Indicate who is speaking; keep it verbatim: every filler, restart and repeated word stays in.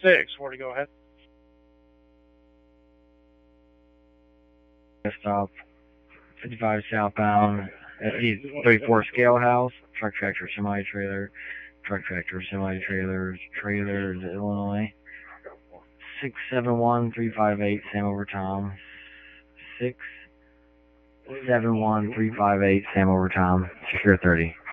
Speaker 1: six, where to go ahead?
Speaker 2: Stop. fifty-five southbound. thirty-four Scale House. Truck tractor semi trailer. Truck tractor semi trailers. Trailers Illinois. Six seven one three five eight Sam over Tom. Six seven one three five eight Sam over Tom. Secure thirty.